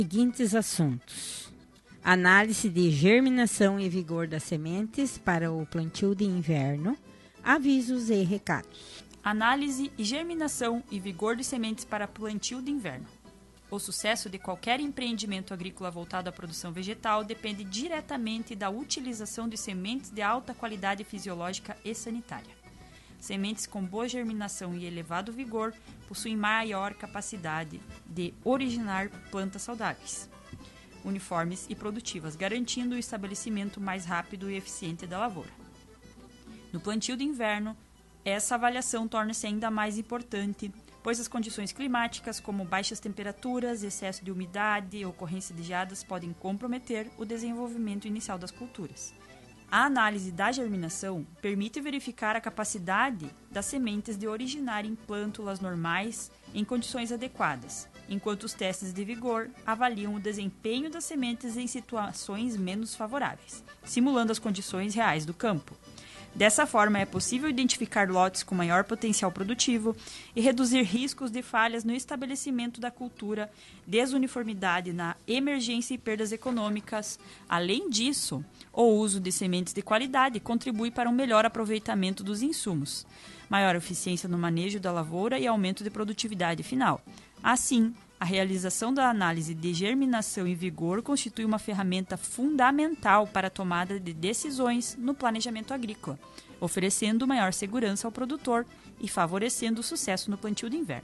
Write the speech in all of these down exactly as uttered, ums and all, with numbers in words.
seguintes assuntos: análise de germinação e vigor das sementes para o plantio de inverno, avisos e recados. Análise e germinação e vigor de sementes para plantio de inverno. O sucesso de qualquer empreendimento agrícola voltado à produção vegetal depende diretamente da utilização de sementes de alta qualidade fisiológica e sanitária. Sementes com boa germinação e elevado vigor possuem maior capacidade de originar plantas saudáveis, uniformes e produtivas, garantindo o estabelecimento mais rápido e eficiente da lavoura. No plantio de inverno, essa avaliação torna-se ainda mais importante, pois as condições climáticas, como baixas temperaturas, excesso de umidade e ocorrência de geadas, podem comprometer o desenvolvimento inicial das culturas. A análise da germinação permite verificar a capacidade das sementes de originarem plântulas normais em condições adequadas, enquanto os testes de vigor avaliam o desempenho das sementes em situações menos favoráveis, simulando as condições reais do campo. Dessa forma, é possível identificar lotes com maior potencial produtivo e reduzir riscos de falhas no estabelecimento da cultura, desuniformidade na emergência e perdas econômicas. Além disso, o uso de sementes de qualidade contribui para um melhor aproveitamento dos insumos, maior eficiência no manejo da lavoura e aumento de produtividade final. Assim, a realização da análise de germinação e vigor constitui uma ferramenta fundamental para a tomada de decisões no planejamento agrícola, oferecendo maior segurança ao produtor e favorecendo o sucesso no plantio de inverno.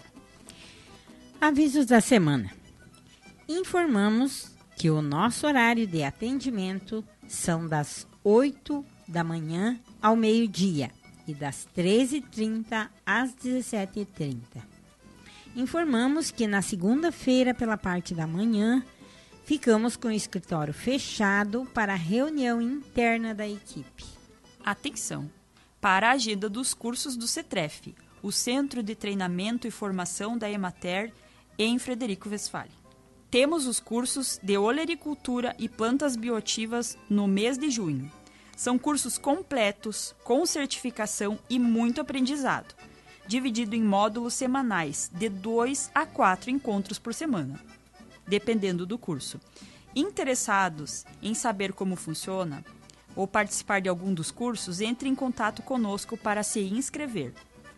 Avisos da semana. Informamos que o nosso horário de atendimento são das oito da manhã ao meio-dia e das treze e trinta às dezessete e trinta. Informamos que na segunda-feira, pela parte da manhã, ficamos com o escritório fechado para a reunião interna da equipe. Atenção! Para a agenda dos cursos do CETREF, o Centro de Treinamento e Formação da Emater, em Frederico Westphalen. Temos os cursos de olericultura e plantas bioativas no mês de junho. São cursos completos, com certificação e muito aprendizado, dividido em módulos semanais, de dois a quatro encontros por semana, dependendo do curso. Interessados em saber como funciona ou participar de algum dos cursos, entre em contato conosco para se inscrever.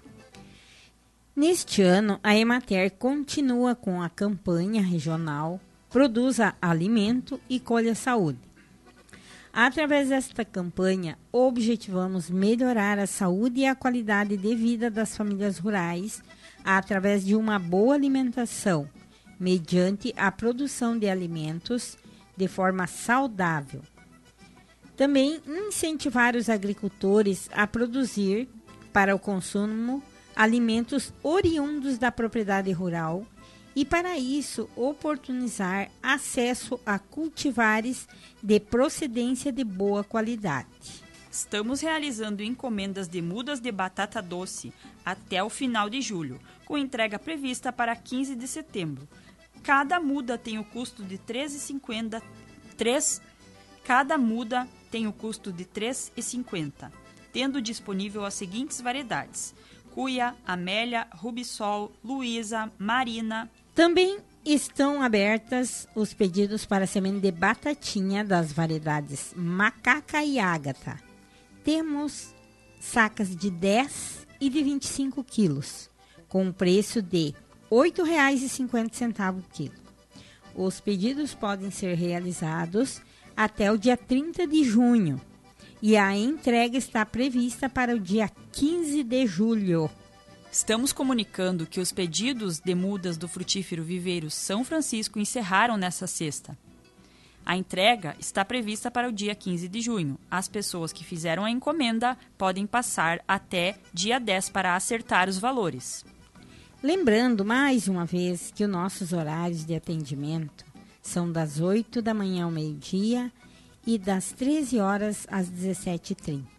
Neste ano, a Emater continua com a campanha regional Produza Alimento e Colha Saúde. Através desta campanha, objetivamos melhorar a saúde e a qualidade de vida das famílias rurais através de uma boa alimentação, mediante a produção de alimentos de forma saudável. Também incentivar os agricultores a produzir para o consumo alimentos oriundos da propriedade rural e, para isso, oportunizar acesso a cultivares de procedência de boa qualidade. Estamos realizando encomendas de mudas de batata doce até o final de julho, com entrega prevista para quinze de setembro. Cada muda tem o custo de treze reais e cinquenta centavos. Cada muda tem o custo de três reais e cinquenta centavos, tendo disponível as seguintes variedades: Cuia, Amélia, Rubissol, Luísa, Marina. Também estão abertas os pedidos para semente de batatinha das variedades Macaca e Ágata. Temos sacas de dez e de vinte e cinco quilos, com preço de oito reais e cinquenta centavos o quilo. Os pedidos podem ser realizados até o dia trinta de junho e a entrega está prevista para o dia quinze de julho. Estamos comunicando que os pedidos de mudas do frutífero Viveiro São Francisco encerraram nesta sexta. A entrega está prevista para o dia quinze de junho. As pessoas que fizeram a encomenda podem passar até dia dez para acertar os valores. Lembrando mais uma vez que os nossos horários de atendimento são das oito da manhã ao meio-dia e das treze horas às dezessete e trinta.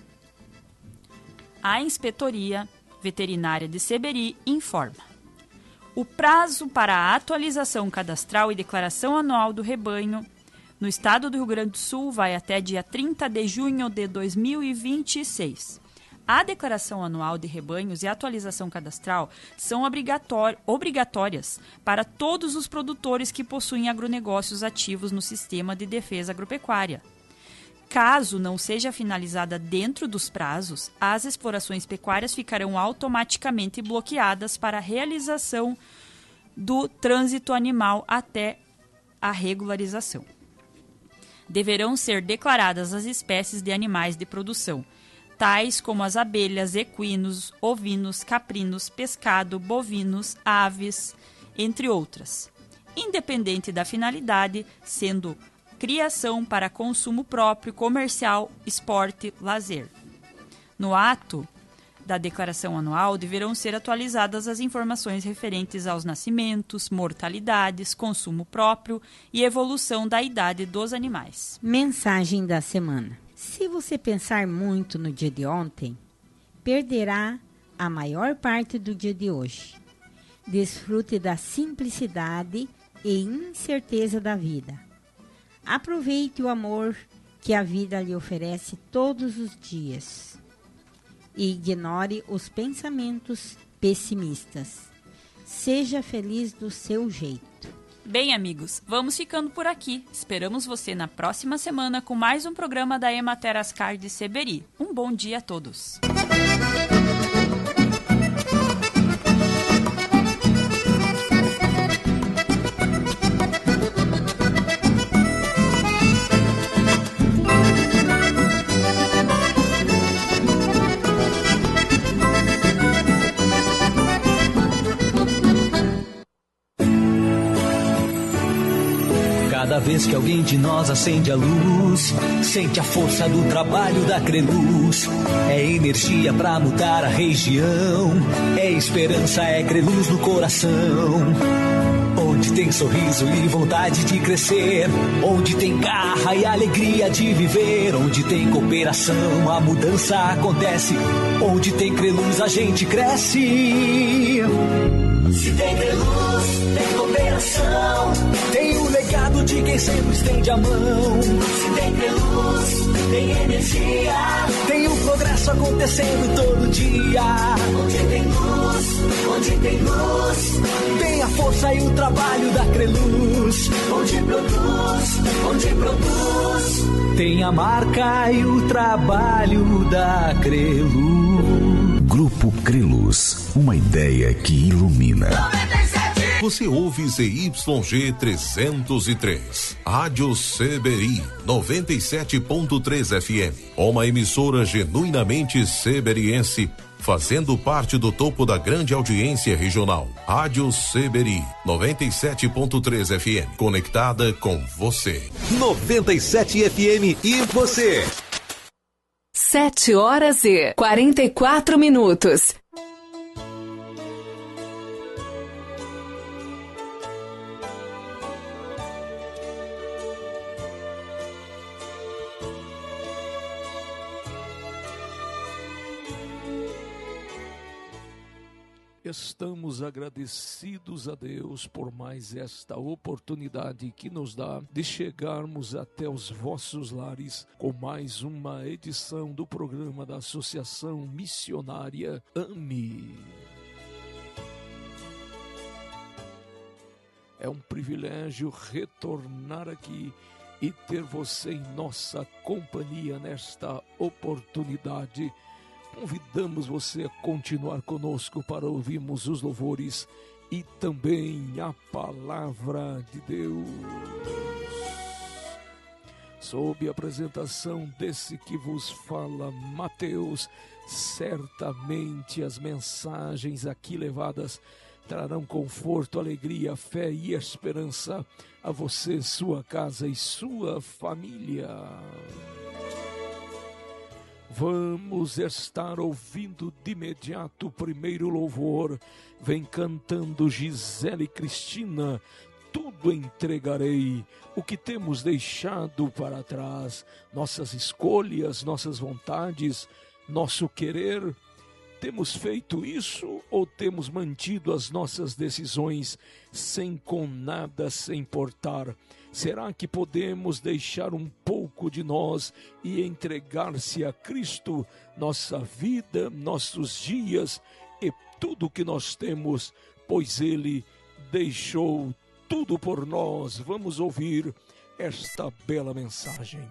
A Inspetoria Veterinária de Seberi informa: o prazo para a atualização cadastral e declaração anual do rebanho no estado do Rio Grande do Sul vai até dia trinta de junho de dois mil e vinte e seis. A declaração anual de rebanhos e a atualização cadastral são obrigatórias para todos os produtores que possuem agronegócios ativos no sistema de defesa agropecuária. Caso não seja finalizada dentro dos prazos, as explorações pecuárias ficarão automaticamente bloqueadas para a realização do trânsito animal até a regularização. Deverão ser declaradas as espécies de animais de produção, tais como as abelhas, equinos, ovinos, caprinos, pescado, bovinos, aves, entre outras, independente da finalidade, sendo criação para consumo próprio, comercial, esporte, lazer. No ato da declaração anual, deverão ser atualizadas as informações referentes aos nascimentos, mortalidades, consumo próprio e evolução da idade dos animais. Mensagem da semana. Se você pensar muito no dia de ontem, perderá a maior parte do dia de hoje. Desfrute da simplicidade e incerteza da vida. Aproveite o amor que a vida lhe oferece todos os dias e ignore os pensamentos pessimistas. Seja feliz do seu jeito. Bem, amigos, vamos ficando por aqui. Esperamos você na próxima semana com mais um programa da Emater Ascar de Seberi. Um bom dia a todos. Cada vez que alguém de nós acende a luz, sente a força do trabalho da Creluz. É energia pra mudar a região, é esperança, é Creluz no coração. Onde tem sorriso e vontade de crescer, onde tem garra e alegria de viver, onde tem cooperação, a mudança acontece. Onde tem Creluz, a gente cresce. Se tem Creluz, tem cooperação, tem o legado de quem sempre estende a mão. Se tem Creluz, tem energia, tem o progresso acontecendo todo dia. Onde tem luz, onde tem luz, tem a força e o trabalho da Creluz. Onde produz, onde produz, tem a marca e o trabalho da Creluz. Grupo Creluz, uma ideia que ilumina. Você ouve Z Y G trezentos e três, Rádio Seberi, noventa e sete ponto três F M, uma emissora genuinamente seberiense, fazendo parte do topo da grande audiência regional. Rádio Seberi, noventa e sete ponto três F M, conectada com você. noventa e sete F M e você. Sete horas e quarenta e quatro minutos. Estamos agradecidos a Deus por mais esta oportunidade que nos dá de chegarmos até os vossos lares com mais uma edição do programa da Associação Missionária AME. É um privilégio retornar aqui e ter você em nossa companhia nesta oportunidade. Convidamos você a continuar conosco para ouvirmos os louvores e também a palavra de Deus. Sob a apresentação desse que vos fala, Mateus, certamente as mensagens aqui levadas trarão conforto, alegria, fé e esperança a você, sua casa e sua família. Vamos estar ouvindo de imediato o primeiro louvor. Vem cantando Gisele Cristina, tudo entregarei, o que temos deixado para trás, nossas escolhas, nossas vontades, nosso querer, Temos feito isso ou temos mantido as nossas decisões sem com nada se importar? Será que podemos deixar um pouco de nós e entregar-se a Cristo, nossa vida, nossos dias e tudo que nós temos, pois Ele deixou tudo por nós? Vamos ouvir esta bela mensagem.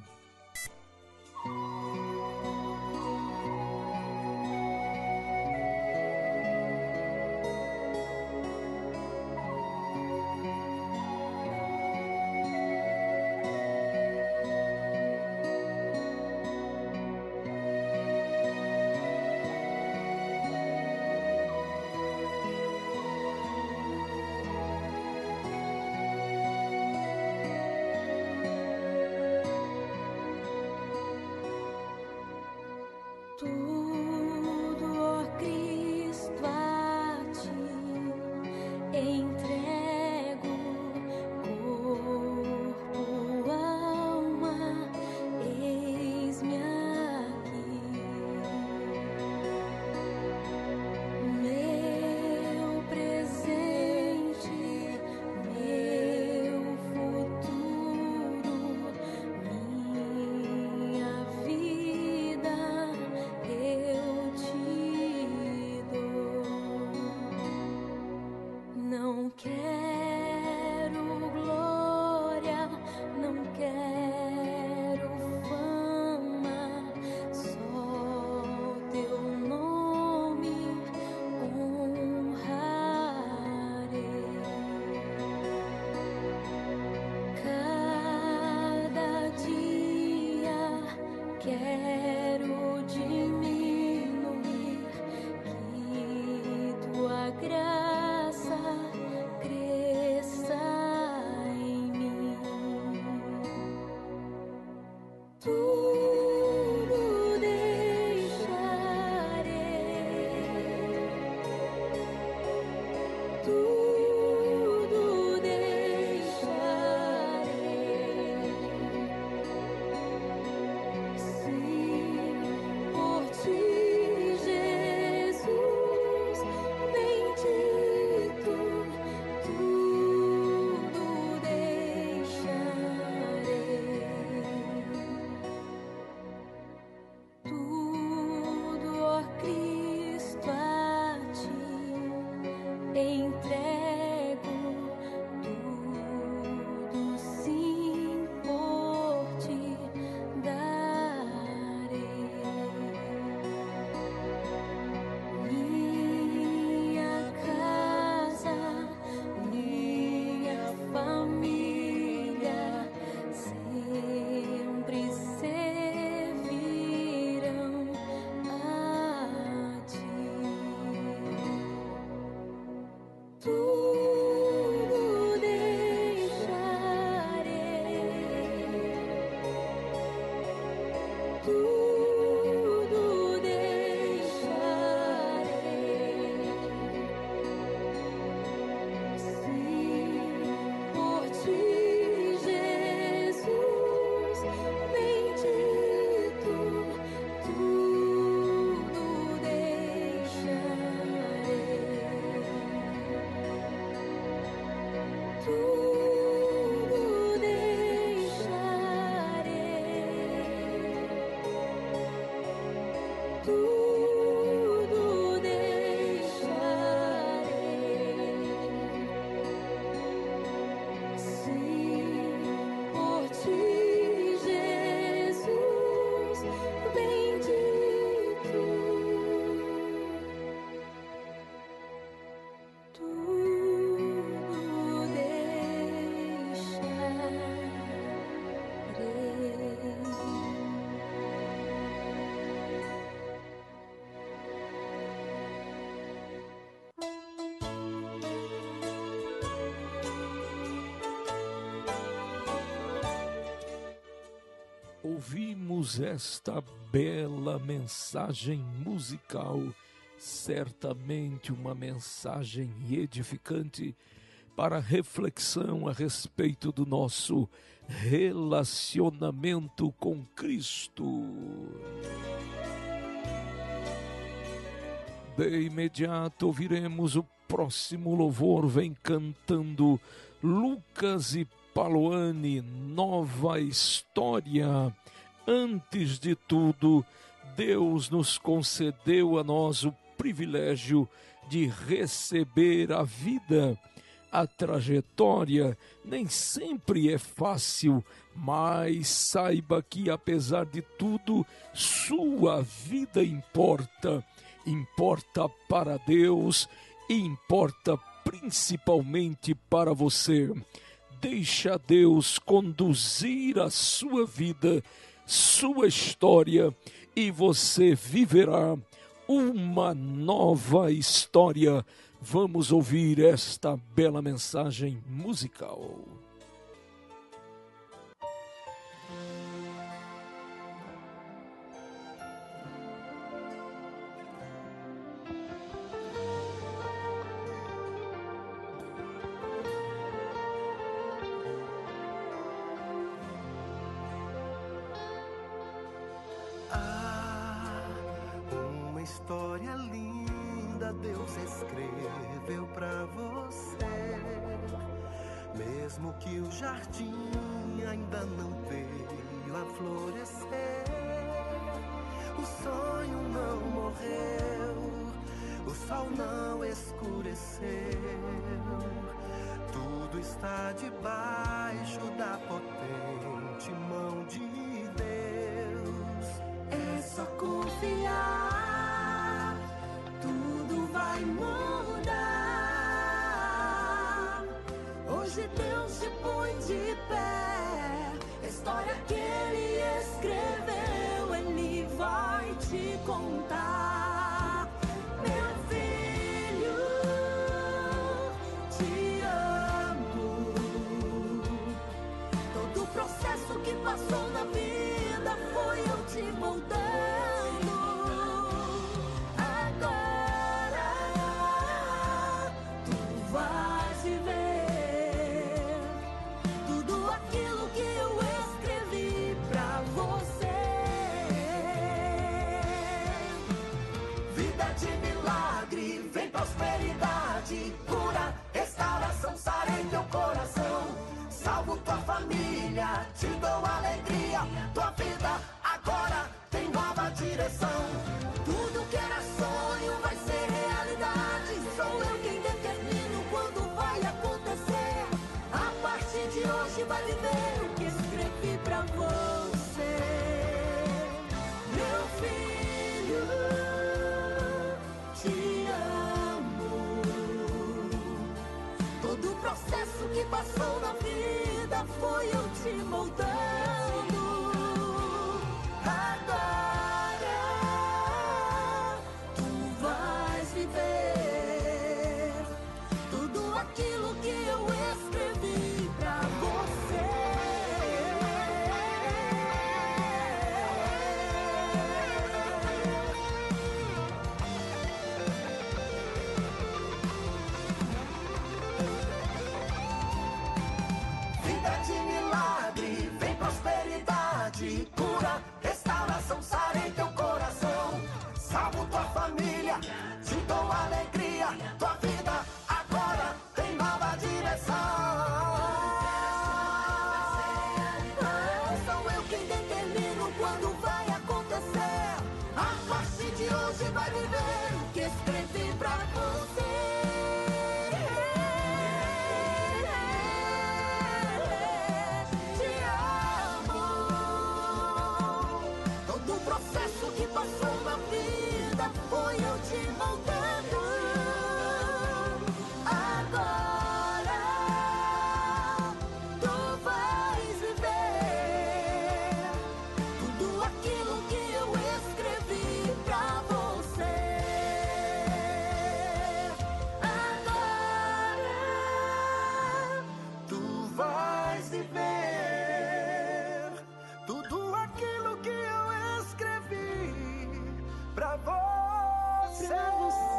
Ouvimos esta bela mensagem musical, certamente uma mensagem edificante para reflexão a respeito do nosso relacionamento com Cristo. De imediato ouviremos o próximo louvor, vem cantando Lucas e Paloani, Nova História. Antes de tudo, Deus nos concedeu a nós o privilégio de receber a vida. A trajetória nem sempre é fácil, mas saiba que, apesar de tudo, sua vida importa. Importa para Deus e importa principalmente para você. Deixa Deus conduzir a sua vida, sua história, e você viverá uma nova história. Vamos ouvir esta bela mensagem musical. História linda Deus escreveu pra você, mesmo que o jardim ainda não veio a florescer. O sonho não morreu, o sol não escureceu, tudo está debaixo da potente mão de Deus. É só confiar, vai mudar. Hoje Deus te põe de pé. A história que Ele escreveu, Ele vai te contar. Meu filho, te amo. Todo o processo que passou na vida foi eu te moldando. Prosperidade, cura, restauração, sarei teu coração. Salvo tua família, te dou alegria. Tua vida agora tem nova direção. Tudo que era sonho vai ser realidade. Sou eu quem determino quando vai acontecer. A partir de hoje vai viver o que escrevi pra você. Meu filho, te amo. Todo o processo que passou na vida foi eu te moldando. Agora tu vais viver tudo aquilo que eu escrevi pra você. Prosperidade, cura, restauração, sarei teu coração. Salvo tua família, te dou alegria. Tua vida agora tem nova direção. Sou eu quem determino quando vai acontecer. A partir de hoje vai viver o que escrevi pra você. Que passou na vida foi eu te moldando. Agora tu vais viver tudo aquilo que eu escrevi pra você. Agora tu vais viver tudo aquilo que eu pra você. Pra você.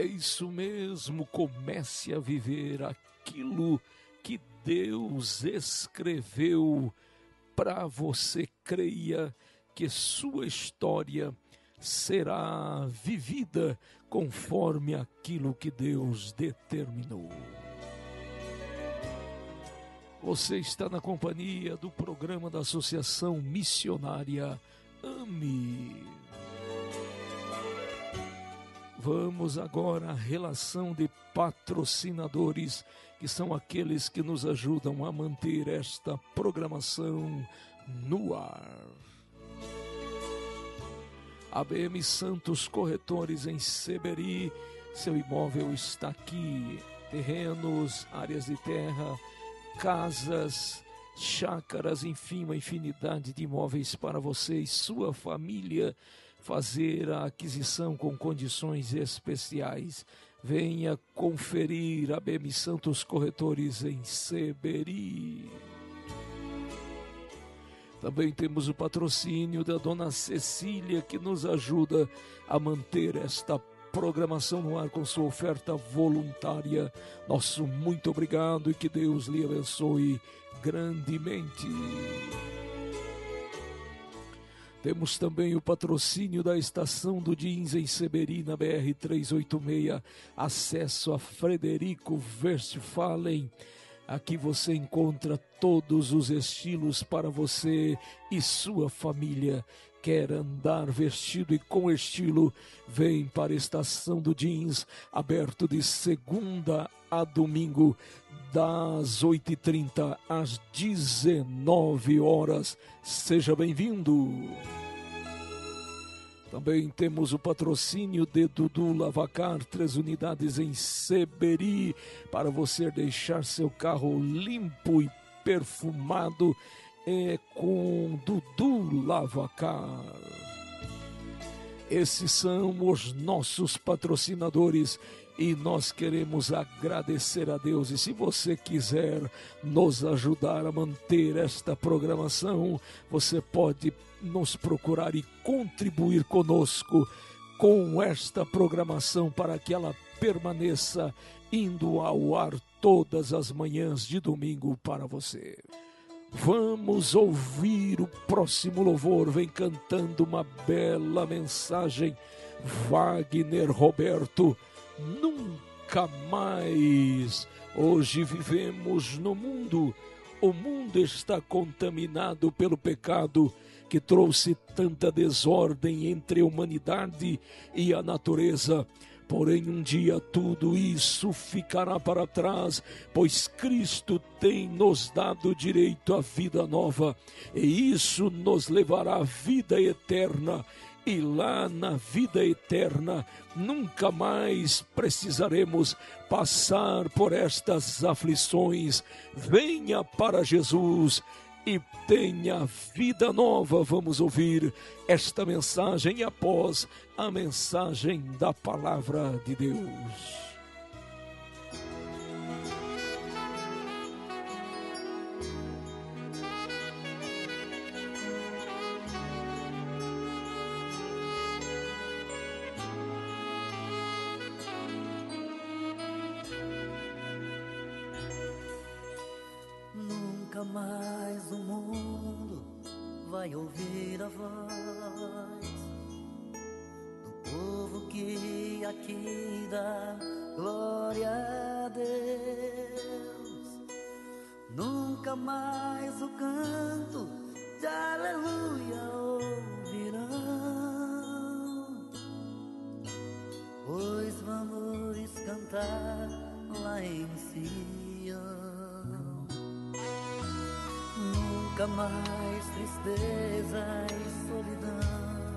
É isso mesmo, comece a viver aquilo que Deus escreveu para você. Creia que sua história será vivida conforme aquilo que Deus determinou. Você está na companhia do programa da Associação Missionária AME. Vamos agora à relação de patrocinadores, que são aqueles que nos ajudam a manter esta programação no ar. A B M Santos Corretores em Seberi, seu imóvel está aqui. Terrenos, áreas de terra, casas, chácaras, enfim, uma infinidade de imóveis para você e sua família fazer a aquisição com condições especiais. Venha conferir a B M Santos Corretores em Seberi. Também temos o patrocínio da dona Cecília, que nos ajuda a manter esta programação no ar com sua oferta voluntária. Nosso muito obrigado e que Deus lhe abençoe grandemente. Temos também o patrocínio da Estação do Jeans em Seberi, na B R trezentos e oitenta e seis, acesso a Frederico Westphalen. Aqui você encontra todos os estilos para você e sua família. Quer andar vestido e com estilo? Vem para a Estação do Jeans, aberto de segunda a domingo, das oito e trinta às dezenove horas. Seja bem-vindo! Também temos o patrocínio de Dudu Lavacar, três unidades em Seberi, para você deixar seu carro limpo e perfumado, é com Dudu Lavacar. Esses são os nossos patrocinadores e nós queremos agradecer a Deus. E se você quiser nos ajudar a manter esta programação, você pode nos procurar e contribuir conosco com esta programação para que ela permaneça indo ao ar todas as manhãs de domingo para você. Vamos ouvir o próximo louvor. Vem cantando uma bela mensagem, Wagner Roberto. Nunca mais. Hoje vivemos no mundo. O mundo está contaminado pelo pecado que trouxe tanta desordem entre a humanidade e a natureza. Porém, um dia tudo isso ficará para trás, pois Cristo tem nos dado direito à vida nova, e isso nos levará à vida eterna. E lá na vida eterna, nunca mais precisaremos passar por estas aflições. Venha para Jesus e tenha vida nova. Vamos ouvir esta mensagem após a mensagem da palavra de Deus. Nunca mais o mundo vai ouvir a voz do povo que aqui dá glória a Deus. Nunca mais o canto de aleluia ouvirão, pois vamos cantar lá em Sião. Nunca mais tristeza e solidão,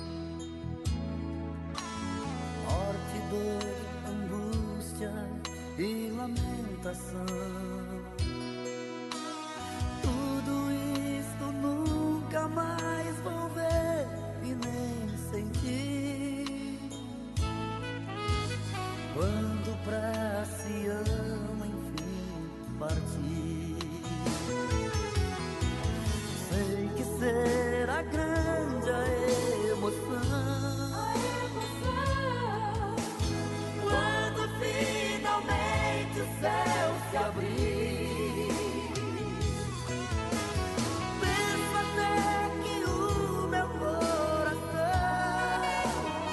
morte, dor, angústia e lamentação. Tudo isto nunca mais vou ver e nem sentir, quando pra Sião enfim partir. Sei que será grande a emoção, a emoção. céu se abrir. Penso até que o meu coração,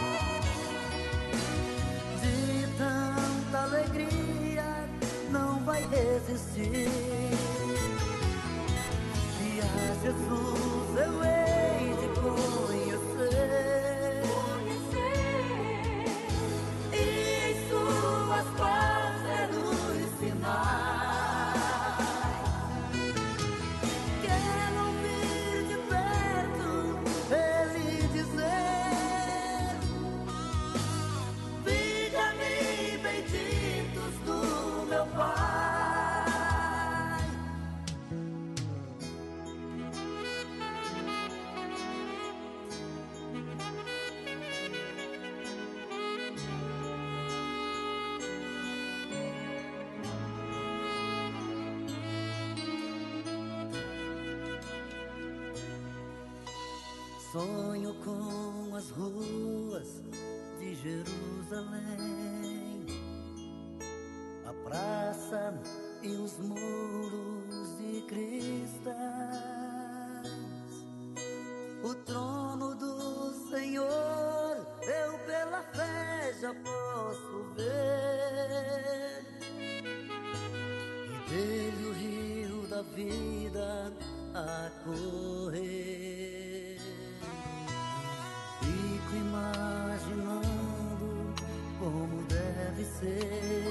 de tanta alegria, não vai resistir. E a Jesus eu hei de conhecer, conhecer. E em suas parceros sinais, quero ouvir de perto ele dizer: vinde a mim, benditos do meu Pai. Sonho com as ruas de Jerusalém, a praça e os muros de cristais, o trono do Senhor eu pela fé já posso ver, e dele o rio da vida a correr. Fico imaginando como deve ser,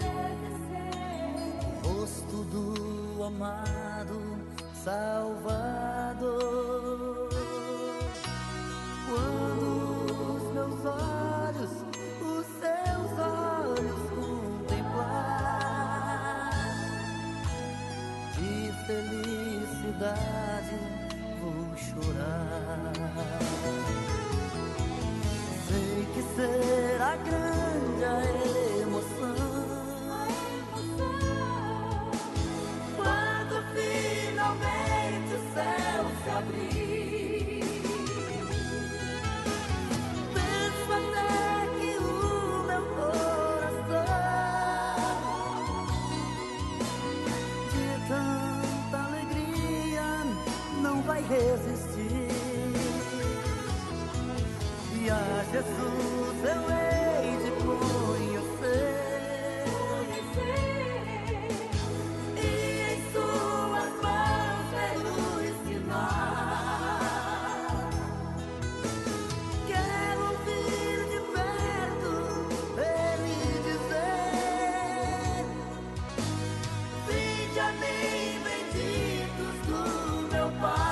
o rosto do amado Salvador. Quando os meus olhos, os seus olhos contemplar, de felicidade vou chorar. Sei que será grande a emoção, a emoção, quando finalmente o céu se abrir. Penso até que o meu coração, de tanta alegria, não vai resistir. E a Jesus eu hei de conhecer, conhecer. E em suas mãos ver os sinais. Quero ouvir de perto ele dizer: vinde a mim, benditos do meu Pai.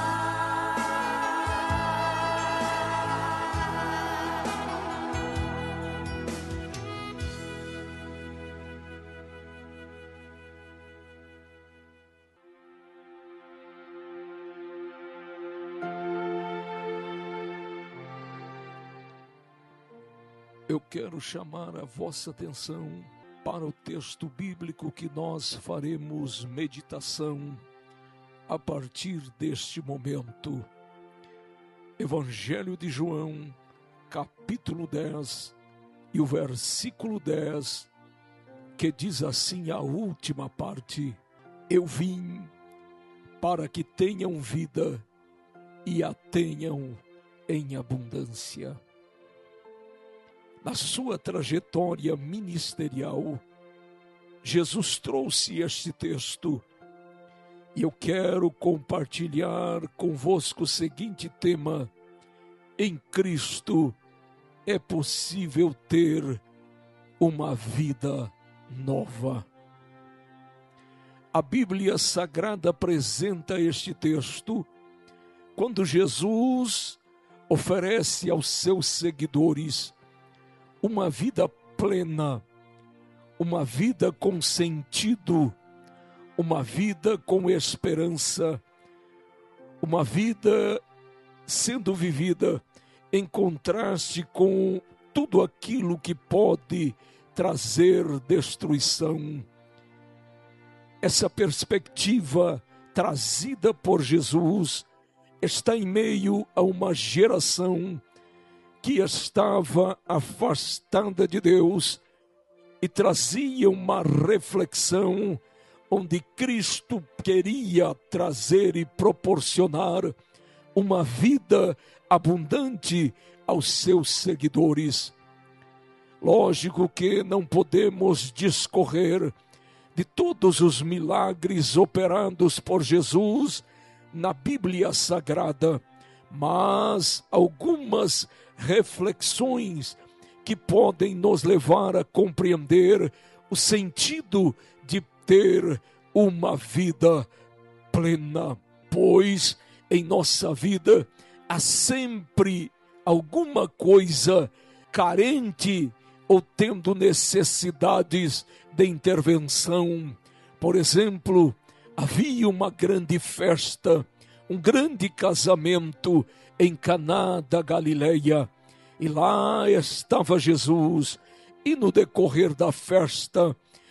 Eu quero chamar a vossa atenção para o texto bíblico que nós faremos meditação a partir deste momento. Evangelho de João, capítulo dez, e o versículo dez, que diz assim a última parte: eu vim para que tenham vida e a tenham em abundância. Na sua trajetória ministerial, Jesus trouxe este texto, e eu quero compartilhar convosco o seguinte tema: em Cristo é possível ter uma vida nova. A Bíblia Sagrada apresenta este texto quando Jesus oferece aos seus seguidores uma vida plena, uma vida com sentido, uma vida com esperança, uma vida sendo vivida em contraste com tudo aquilo que pode trazer destruição. Essa perspectiva trazida por Jesus está em meio a uma geração que estava afastada de Deus e trazia uma reflexão onde Cristo queria trazer e proporcionar uma vida abundante aos seus seguidores. Lógico que não podemos discorrer de todos os milagres operados por Jesus na Bíblia Sagrada, mas algumas reflexões que podem nos levar a compreender o sentido de ter uma vida plena, pois em nossa vida há sempre alguma coisa carente ou tendo necessidades de intervenção. Por exemplo, havia uma grande festa, um grande casamento em Caná da Galileia, e lá estava Jesus, e no decorrer da festa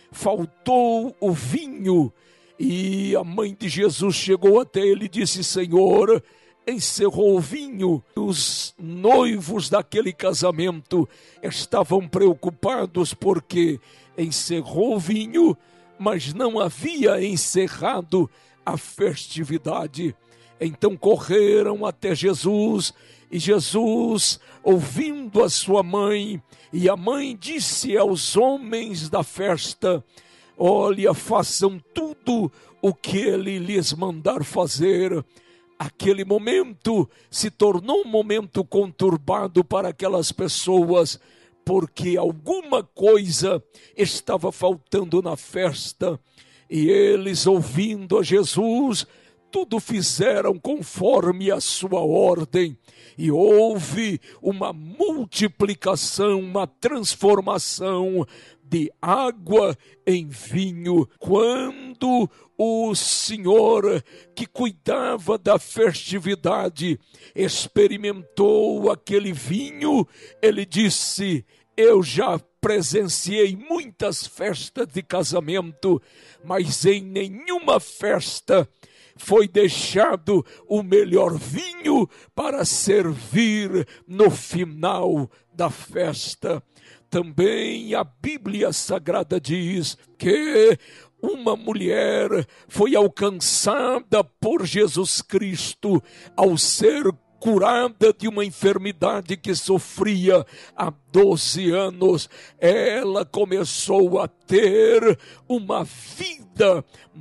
faltou o vinho, e a mãe de Jesus chegou até ele e disse: Senhor, encerrou o vinho. Os noivos daquele casamento estavam preocupados porque encerrou o vinho, mas não havia encerrado a festividade. Então correram até Jesus, e Jesus, ouvindo a sua mãe, e a mãe disse aos homens da festa: olha, façam tudo o que ele lhes mandar fazer. Aquele momento se tornou um momento conturbado para aquelas pessoas, porque alguma coisa estava faltando na festa, e eles, ouvindo a Jesus, tudo fizeram conforme a sua ordem, e houve uma multiplicação, uma transformação de água em vinho. Quando o Senhor que cuidava da festividade experimentou aquele vinho, ele disse: eu já presenciei muitas festas de casamento, mas em nenhuma festa foi deixado o melhor vinho para servir no final da festa. Também a Bíblia Sagrada diz que uma mulher foi alcançada por Jesus Cristo ao ser curada de uma enfermidade que sofria há doze anos. Ela começou a ter uma vida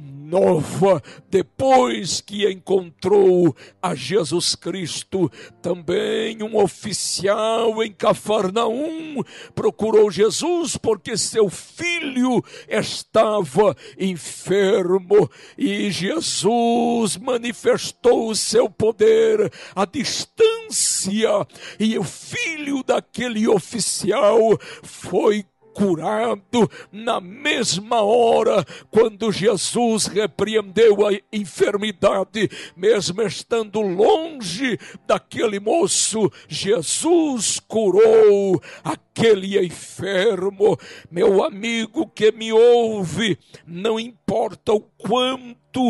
nova depois que encontrou a Jesus Cristo. Também um oficial em Cafarnaum procurou Jesus porque seu filho estava enfermo, e Jesus manifestou o seu poder à distância, e o filho daquele oficial foi curado na mesma hora. Quando Jesus repreendeu a enfermidade, mesmo estando longe daquele moço, Jesus curou aquele enfermo. Meu amigo que me ouve, não importa o quanto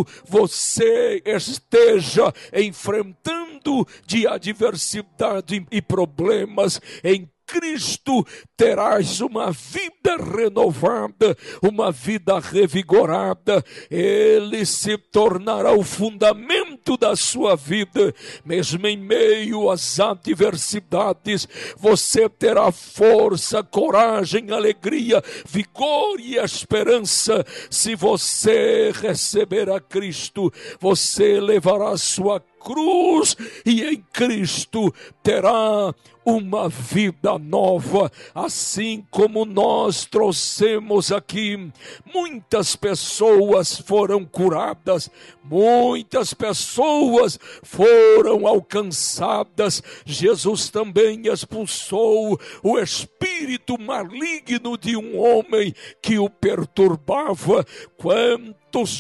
você esteja enfrentando de adversidade e problemas, em Cristo terás uma vida renovada, uma vida revigorada. Ele se tornará o fundamento da sua vida. Mesmo em meio às adversidades, você terá força, coragem, alegria, vigor e esperança. Se você receber a Cristo, você levará a sua cruz e em Cristo terá uma vida nova. Assim como nós trouxemos aqui, muitas pessoas foram curadas, muitas pessoas foram alcançadas. Jesus também expulsou o espírito maligno de um homem que o perturbava. Quantos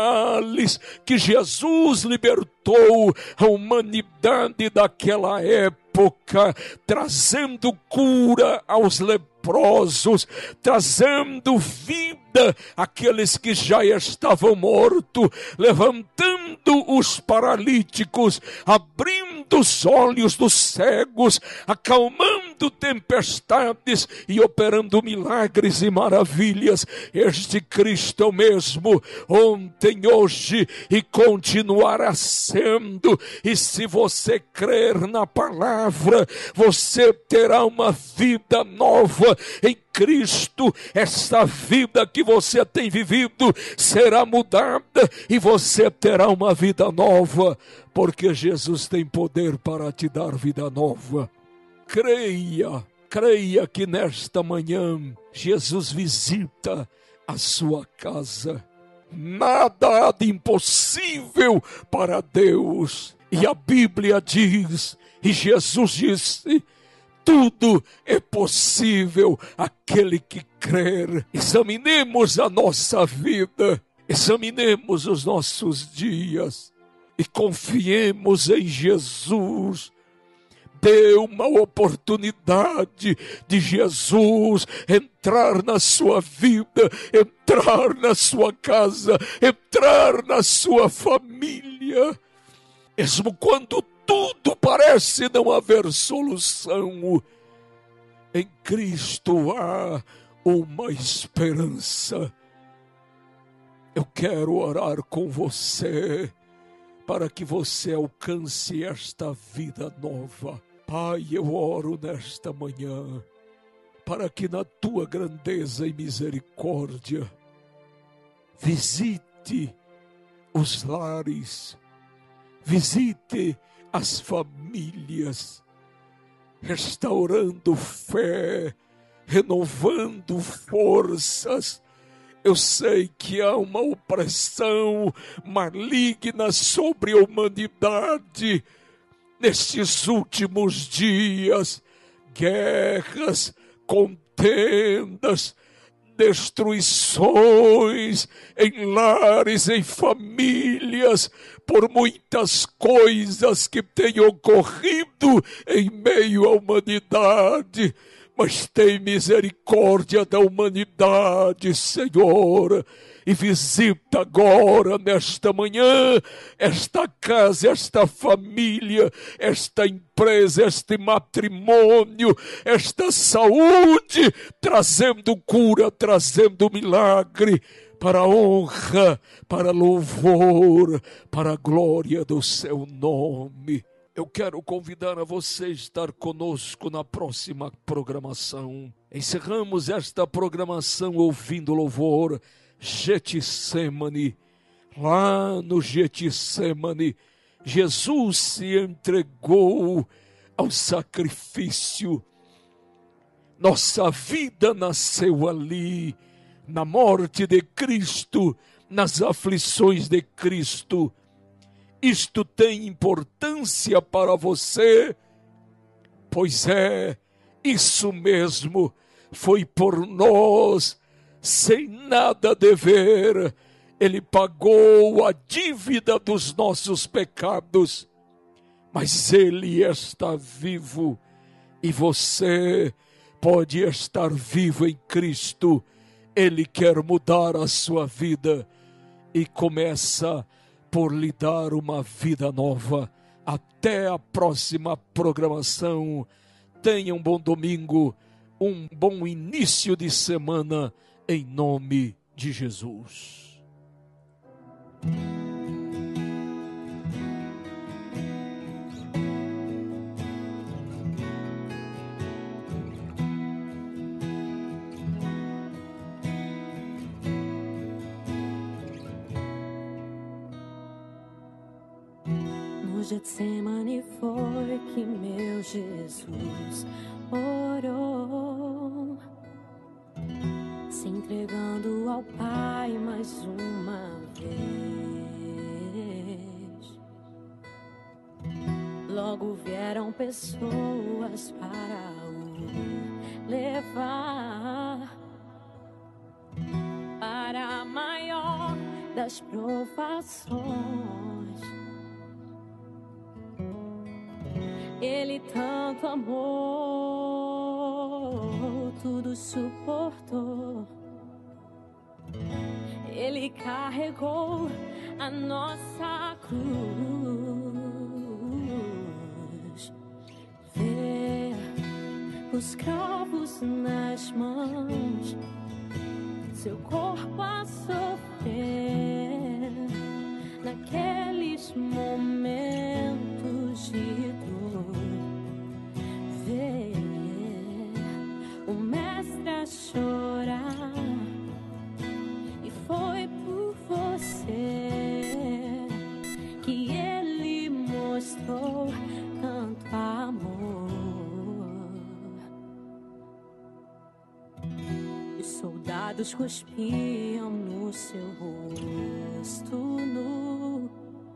males que Jesus libertou a humanidade daquela época, trazendo cura aos leprosos, trazendo vida àqueles que já estavam mortos, levantando os paralíticos, abrindo os olhos dos cegos, acalmando acalmando tempestades e operando milagres e maravilhas. Este Cristo é o mesmo, ontem, hoje e continuará sendo. E se você crer na palavra, você terá uma vida nova em Cristo. Essa vida que você tem vivido será mudada e você terá uma vida nova, porque Jesus tem poder para te dar vida nova. Creia, creia que nesta manhã Jesus visita a sua casa. Nada há de impossível para Deus. E a Bíblia diz, e Jesus disse, tudo é possível àquele que crer. Examinemos a nossa vida, examinemos os nossos dias e confiemos em Jesus. Dê uma oportunidade de Jesus entrar na sua vida, entrar na sua casa, entrar na sua família. Mesmo quando tudo parece não haver solução, em Cristo há uma esperança. Eu quero orar com você para que você alcance esta vida nova. Pai, eu oro nesta manhã para que na tua grandeza e misericórdia visite os lares, visite as famílias, restaurando fé, renovando forças. Eu sei que há uma opressão maligna sobre a humanidade nestes últimos dias, guerras, contendas, destruições em lares, em famílias, por muitas coisas que têm ocorrido em meio à humanidade. Mas tem misericórdia da humanidade, Senhor, e visita agora, nesta manhã, esta casa, esta família, esta empresa, este matrimônio, esta saúde, trazendo cura, trazendo milagre, para a honra, para louvor, para a glória do seu nome. Eu quero convidar a você a estar conosco na próxima programação. Encerramos esta programação ouvindo louvor Getsemane. Lá no Getsemane, Jesus se entregou ao sacrifício. Nossa vida nasceu ali, na morte de Cristo, nas aflições de Cristo. Isto tem importância para você? Pois é, isso mesmo, foi por nós, sem nada dever. Ele pagou a dívida dos nossos pecados, mas Ele está vivo e você pode estar vivo em Cristo. Ele quer mudar a sua vida e começa por lhe dar uma vida nova. Até a próxima programação. Tenha um bom domingo, um bom início de semana, em nome de Jesus. No Getsemane foi que meu Jesus orou, se entregando ao Pai mais uma vez. Logo vieram pessoas para o levar para a maior das provações. Ele tanto amou, tudo suportou. Ele carregou a nossa cruz. Ver o os cravos nas mãos, seu corpo a sofrer, naqueles momentos de dor, ver o mestre a chorar, e foi por você que ele mostrou tanto amor. Os soldados cuspiam no seu rosto nu.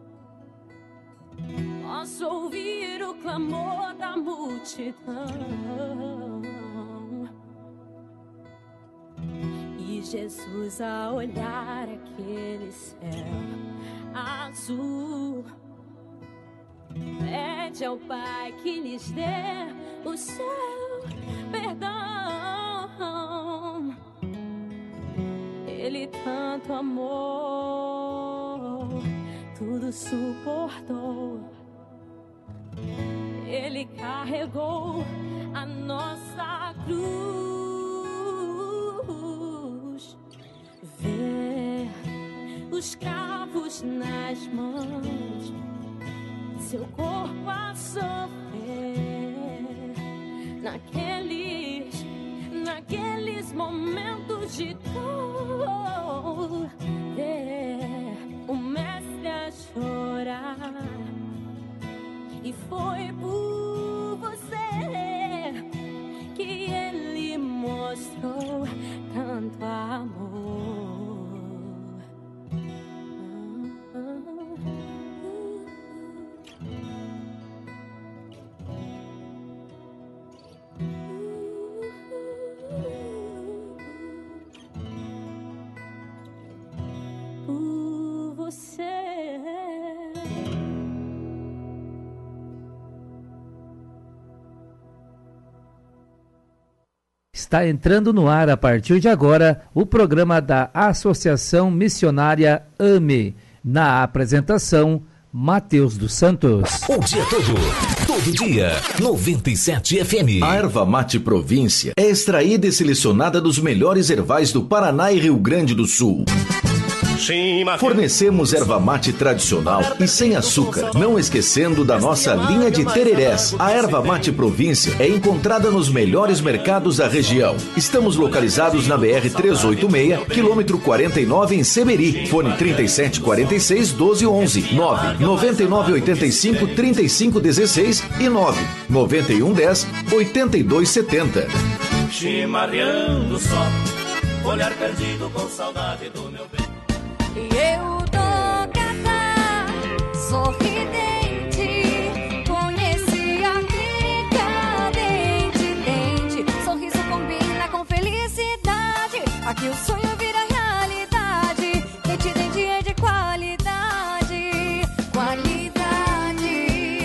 Posso ouvir o clamor da multidão. E Jesus, a olhar aquele céu azul, pede ao Pai que lhes dê o seu perdão. Ele tanto amou, tudo suportou. Ele carregou a nossa cruz. Ver os cravos nas mãos, seu corpo a sofrer, naqueles, naqueles momentos de dor, ver o mestre a chorar, e foi por você que ele mostrou tanto amor. Por você. Está entrando no ar a partir de agora o programa da Associação Missionária A M E. Na apresentação, Matheus dos Santos. O dia todo, todo dia, noventa e sete F M. A erva mate província é extraída e selecionada dos melhores ervais do Paraná e Rio Grande do Sul. Fornecemos erva mate tradicional e sem açúcar, não esquecendo da nossa linha de tererés. A erva mate província é encontrada nos melhores mercados da região. Estamos localizados na B R trezentos e oitenta e seis, quilômetro quarenta e nove, em Seberi. Fone trinta e sete quarenta e seis, doze onze, nove nove nove oito cinco, trinta e cinco dezesseis e nove nove um um zero, oito dois sete zero. Chimarreando só, olhar perdido com saudade do meu bem. Eu tô gata, sorridente, conheci a clínica Dente Dente. Sorriso combina com felicidade, aqui o sonho vira realidade. Dente Dente é de qualidade, qualidade,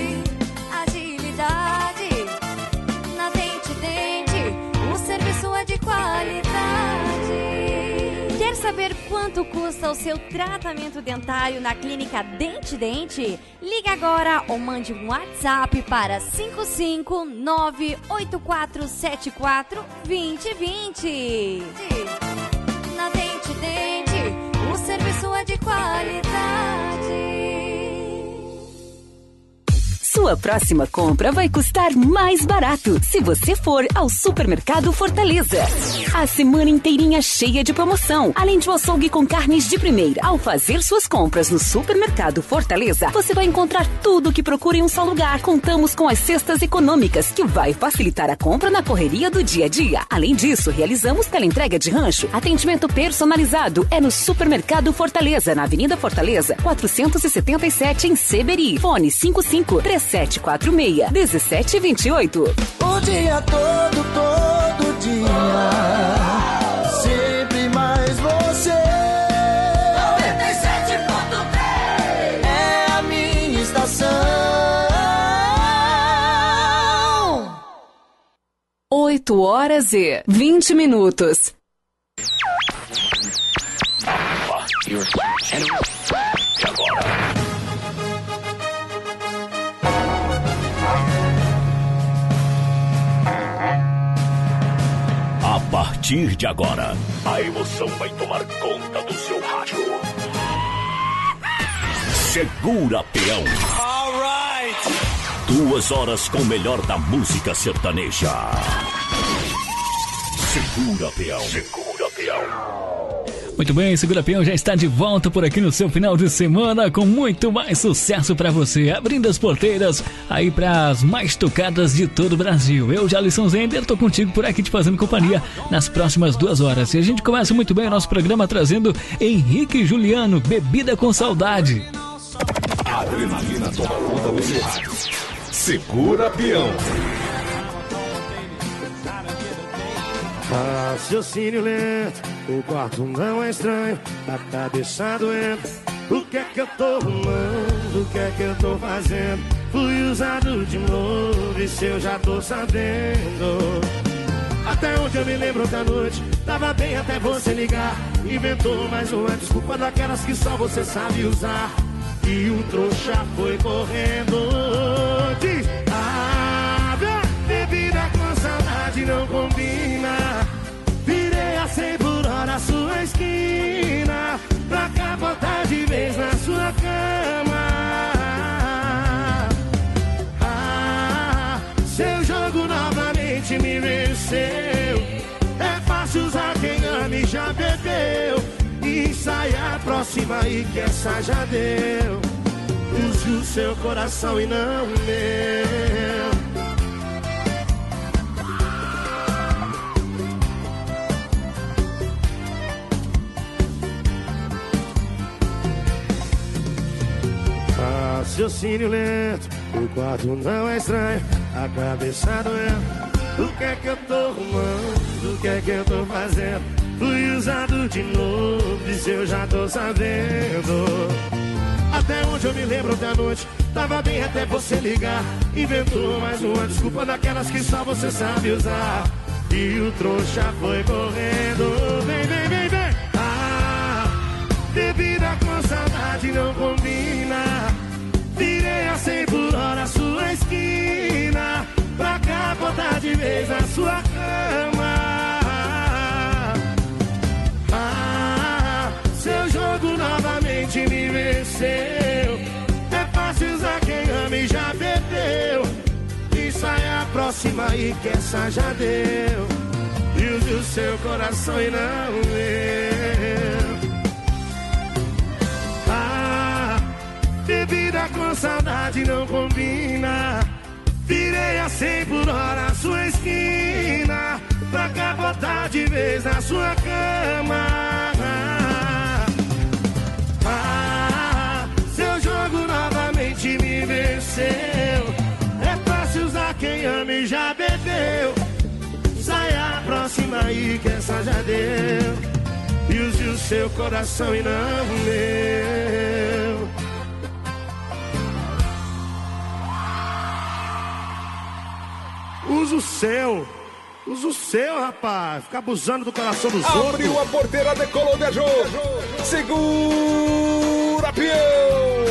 agilidade. Na Dente Dente, o serviço é de qualidade. Quer saber quanto custa o seu tratamento dentário na clínica Dente Dente? Ligue agora ou mande um WhatsApp para cinco cinco nove oito quatro sete quatro dois zero dois zero. Na Dente Dente, o serviço é de qualidade. Sua próxima compra vai custar mais barato se você for ao Supermercado Fortaleza. A semana inteirinha cheia de promoção, além de um açougue com carnes de primeira. Ao fazer suas compras no Supermercado Fortaleza, você vai encontrar tudo o que procura em um só lugar. Contamos com as cestas econômicas, que vai facilitar a compra na correria do dia a dia. Além disso, realizamos teleentrega de rancho. Atendimento personalizado é no Supermercado Fortaleza, na Avenida Fortaleza, quatrocentos e setenta e sete, em Seberi. Fone cinco cinco três sete quatro seis, um sete dois oito. O dia todo, todo dia, sempre mais você. noventa e sete ponto três é a minha estação. oito horas e vinte minutos. partir de agora, a emoção vai tomar conta do seu rádio. Segura, peão. All right. Duas horas com o melhor da música sertaneja. Segura, peão. Segura, peão. Muito bem, Segura Peão já está de volta por aqui no seu final de semana com muito mais sucesso para você, abrindo as porteiras aí para as mais tocadas de todo o Brasil. Eu, Jalisson Zender, tô contigo por aqui te fazendo companhia nas próximas duas horas. E a gente começa muito bem o nosso programa trazendo Henrique e Juliano, Bebida com Saudade. A adrenalina toma conta do seu rádio. Segura, peão. Raciocínio lento, o quarto não é estranho, a cabeça doendo. O que é que eu tô arrumando, o que é que eu tô fazendo? Fui usado de novo, e se eu já tô sabendo. Até onde eu me lembro da noite, tava bem até você ligar. Inventou mais uma desculpa daquelas que só você sabe usar. E o trouxa foi correndo. Diz, ah, bebida com saudade não combina. Virei a cem por hora a sua esquina, pra capotar de vez na sua cama. Ah, seu jogo novamente me venceu. É fácil usar quem ama e já bebeu. E sai a próxima e que essa já deu. Use o seu coração e não o meu. Raciocínio lento, o quarto não é estranho, a cabeça doendo. O que é que eu tô arrumando, o que é que eu tô fazendo? Fui usado de novo, isso eu já tô sabendo. Até onde eu me lembro da noite, tava bem até você ligar. Inventou mais uma desculpa daquelas que só você sabe usar. E o trouxa foi correndo. Vem, vem, vem, vem. Ah, bebida com saudade não combina. Virei a cem por hora a sua esquina, pra capotar de vez na sua cama. Ah, seu jogo novamente me venceu. É fácil usar quem ama e já bebeu. E sai a próxima e que essa já deu. E use o seu coração e não o meu. Ah, bebida com saudade não combina. Virei a cem por hora a sua esquina, pra capotar de vez na sua cama. Ah, seu jogo novamente me venceu. É fácil usar quem ama e já bebeu. Sai a próxima aí que essa já deu. E use o seu coração e não o meu. Usa o seu. Usa o seu, rapaz. Fica abusando do coração dos outros. Abriu a porteira, decolou, viajou. Segura, peão.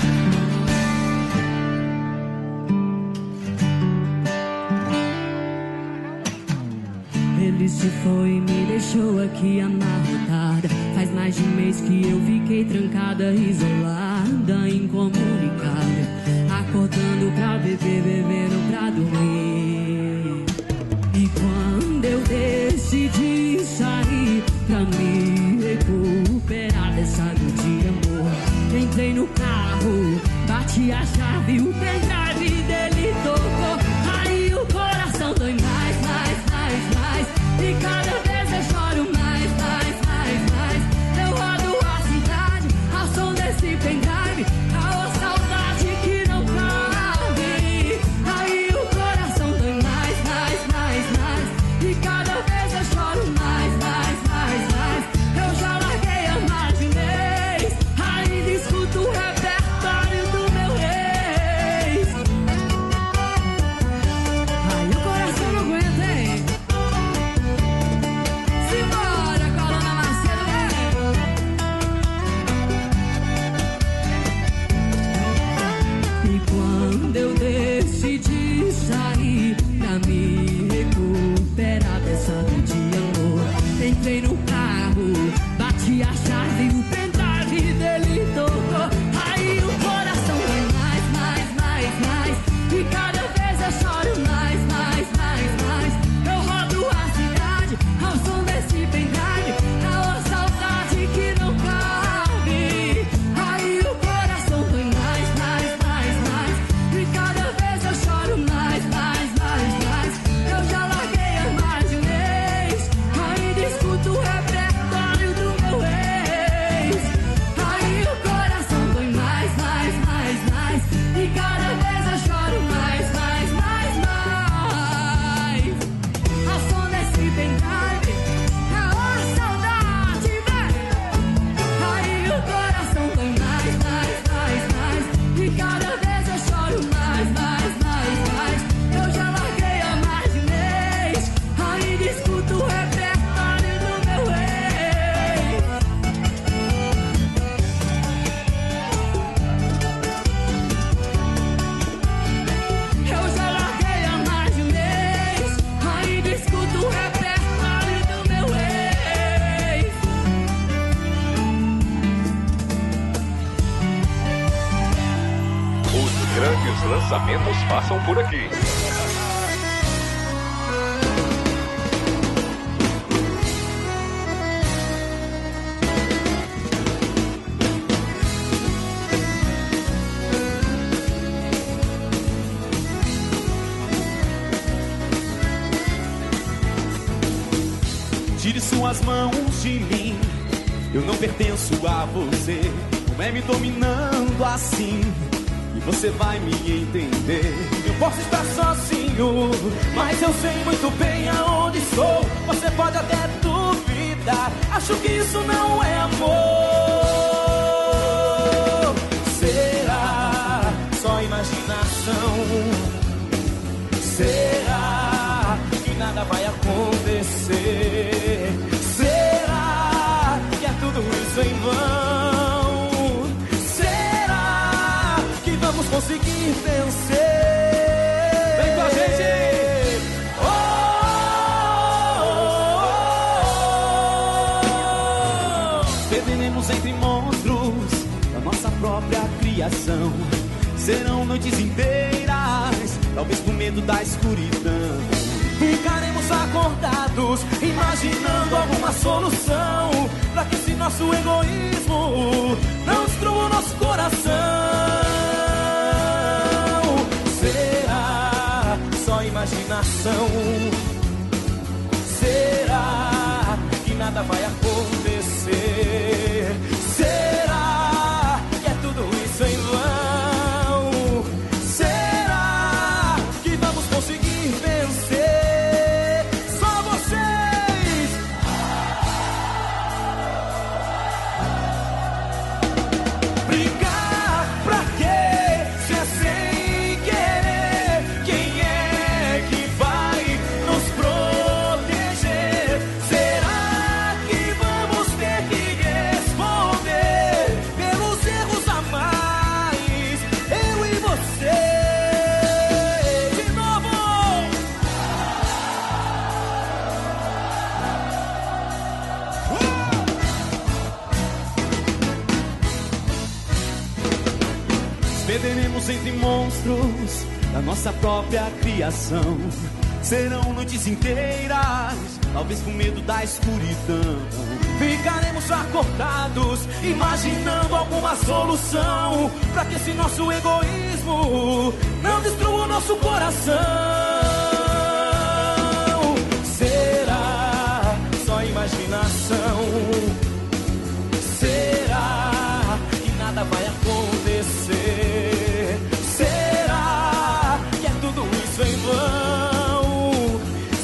Ele se foi e me deixou aqui amarrotada. Faz mais de um mês que eu fiquei trancada, isolada, incomunicada. Acordando pra beber, bebendo pra dormir. E quando eu decidi sair pra me recuperar dessa dor de amor, entrei no carro, bati a chave, o pendrive dele tocou. Aí o coração dói mais, mais, mais, mais. E cada vez eu choro mais, mais, mais, mais. Eu rodo a cidade ao som desse pendrive, a saudade que não cabe. Aí o coração dói mais, mais, mais, mais. E cada vez eu choro mais, mais, mais, mais. Eu já larguei a mais de vez, ainda escuto o repertório do meu ex. melhores lançamentos passam por aqui. Tire suas mãos de mim, eu não pertenço a você. Não é me dominando assim, e você vai me entender. Eu posso estar sozinho, mas eu sei muito bem aonde estou. Você pode até duvidar, acho que isso não é amor. Será só imaginação? Será que nada vai acontecer? Será que é tudo isso em vão? Será que vamos conseguir vencer? Vem com a gente! Oh, oh, oh, oh. Viveremos entre monstros da nossa própria criação. Serão noites inteiras, talvez com medo da escuridão. Ficaremos acordados, imaginando alguma solução, pra que esse nosso egoísmo não destrua o nosso coração. Será só imaginação? Será que nada vai acontecer? Será que é tudo isso em vão? Será que vamos conseguir vencer? Viveremos entre monstros da nossa própria criação. Serão noites inteiras, talvez com medo da escuridão. Ficaremos acordados, imaginando alguma solução, pra que esse nosso egoísmo não destrua o nosso coração. Será só imaginação? Será que nada vai acontecer? Será que é tudo isso em vão?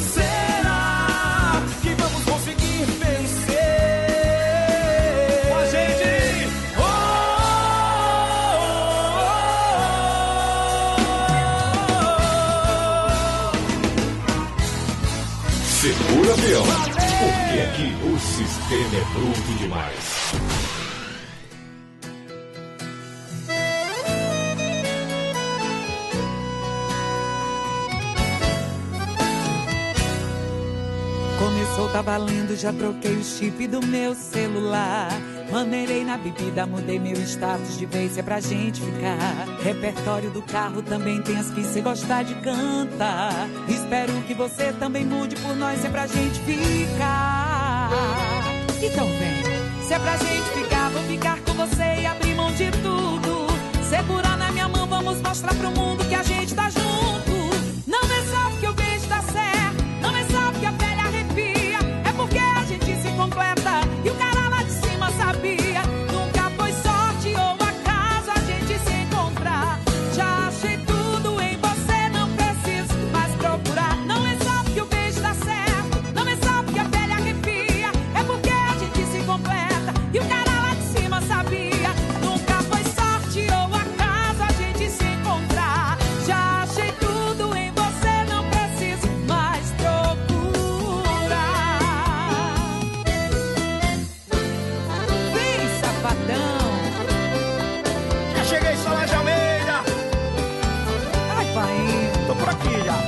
Será que vamos conseguir vencer? Com a gente! Oh, oh, oh, oh. Segura, peão, porque aqui o sistema é bruto demais. Começou, tá valendo, já troquei o chip do meu celular. Maneirei na bebida, mudei meu status de vez, é pra gente ficar. Repertório do carro também tem as que cê gostar de cantar. Espero que você também mude por nós, é pra gente ficar. Então vem, se é pra gente ficar, vou ficar com você e abrir mão de tudo. Segurar na minha mão, vamos mostrar pro mundo que a gente tá junto. Não é só porque o beijo dá certo, não é só porque a pele arrepia, é porque a gente se completa e o cara lá de cima sabia. Nunca foi sorte ou acaso a gente se encontrar. Já achei tudo em você, não preciso mais procurar. Não é só porque o beijo dá certo, não é só porque a pele arrepia, é porque a gente se completa e o cara lá de cima sabia. Nunca foi sorte ou acaso a gente se encontrar. Já achei tudo em você, não preciso mais procurar. Vem, safadão. Já cheguei, Solange Almeida. Ai, pai. Tô por aqui já.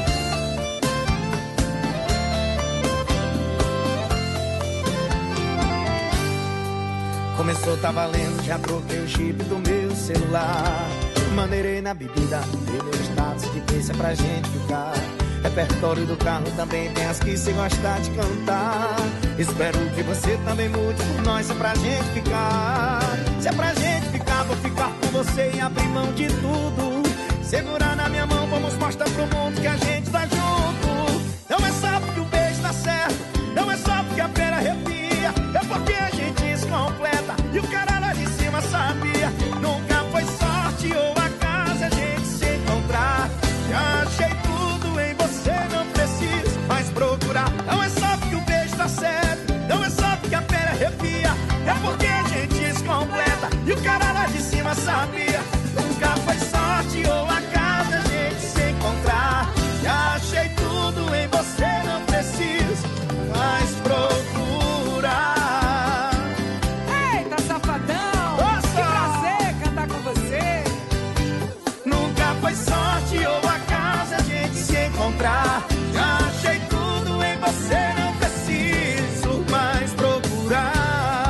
Começou, tá valendo, já troquei o chip do meu celular. Maneirei na bebida, mudei meu status de vez é pra gente ficar. Repertório do carro também tem as que cê gosta de cantar. Espero que você também mude por nós, se é pra gente ficar. Se é pra gente ficar, vou ficar com você e abrir mão de tudo. Segurar na minha mão, vamos mostrar pro mundo que a gente tá junto. Não é só porque o beijo tá certo, não é só porque a pele arrepia, é porque a gente se completa e o cara lá de cima sabia. Nunca foi sorte ou acaso a gente se encontrar. Já achei tudo em você, não preciso mais procurar. Não é só porque o beijo tá certo, não é só porque a pele arrepia, é porque a gente se completa e o cara lá de cima sabia. Nunca foi sorte ou acaso a gente se encontrar. Já achei tudo em você, não preciso mais procurar. Eita, safadão! Nossa! Que prazer cantar com você. Nunca foi sorte ou acaso a gente se encontrar. Já achei tudo em você, não preciso mais procurar.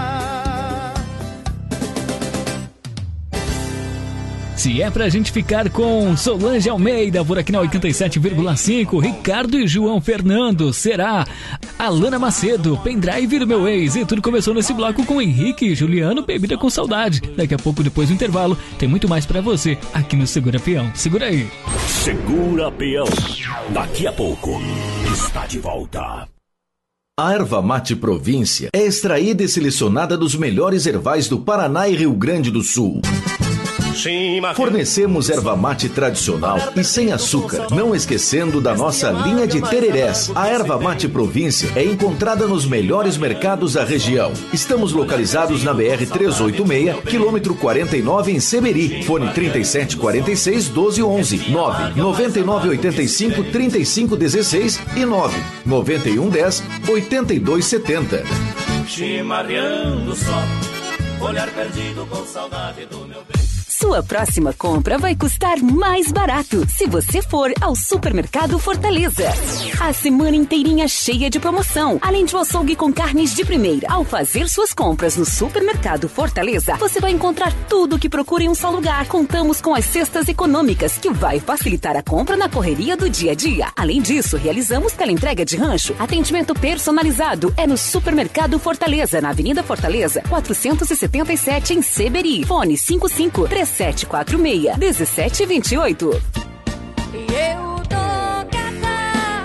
Se é pra gente ficar com Solange Almeida por aqui na oitenta e sete vírgula cinco, Ricardo e João Fernando, será Alana Macedo, Pendrive do Meu Ex. E tudo começou nesse bloco com Henrique e Juliano, Bebida com Saudade. Daqui a pouco, depois do intervalo, tem muito mais pra você aqui no Segura Peão. Segura aí. Segura Peão. Daqui a pouco está de volta. A erva mate Província é extraída e selecionada dos melhores ervais do Paraná e Rio Grande do Sul. Fornecemos erva mate tradicional e sem açúcar, não esquecendo da nossa linha de tererés. A erva mate Província é encontrada nos melhores mercados da região. Estamos localizados na B R trezentos e oitenta e seis, quilômetro quarenta e nove, em Seberi. Fone trinta e sete quarenta e seis, doze onze, nove nove nove oito cinco, trinta e cinco dezesseis e nove nove um um zero, oito dois sete zero. Chimarreando só, olhar perdido com saudade do meu bem. Sua próxima compra vai custar mais barato se você for ao Supermercado Fortaleza. A semana inteirinha cheia de promoção, além de um açougue com carnes de primeira. Ao fazer suas compras no Supermercado Fortaleza, você vai encontrar tudo o que procura em um só lugar. Contamos com as cestas econômicas, que vai facilitar a compra na correria do dia a dia. Além disso, realizamos teleentrega de rancho. Atendimento personalizado é no Supermercado Fortaleza, na Avenida Fortaleza, quatrocentos e setenta e sete, em Seberi. Fone cinco cinco três sete quatro seis, um sete dois oito. Eu tô gata,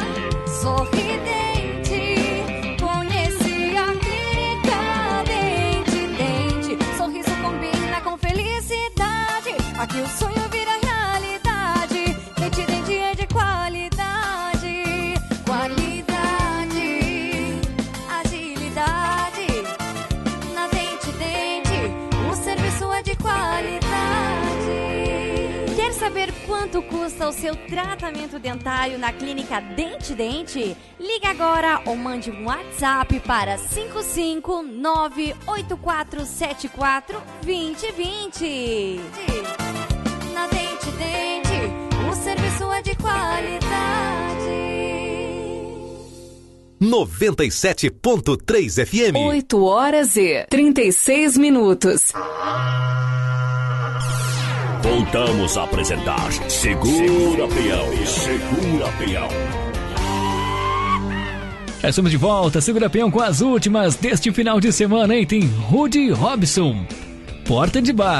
sorridente, conheci a clínica Dente Dente. Sorriso combina com felicidade, aqui o sonho vira realidade. Dente Dente é de qualidade, qualidade, agilidade. Na Dente Dente, o serviço é de qualidade. Quer saber quanto custa o seu tratamento dentário na clínica Dente Dente? Ligue agora ou mande um WhatsApp para cinco cinco nove oito quatro sete quatro dois zero dois zero. Na Dente Dente, o serviço é de qualidade. noventa e sete ponto três F M. oito horas e trinta e seis minutos. Voltamos a apresentar Segura Peão. Segura Peão. Já estamos de volta, Segura Peão, com as últimas deste final de semana, hein? Tem Rudy Robson, Porta de Bar.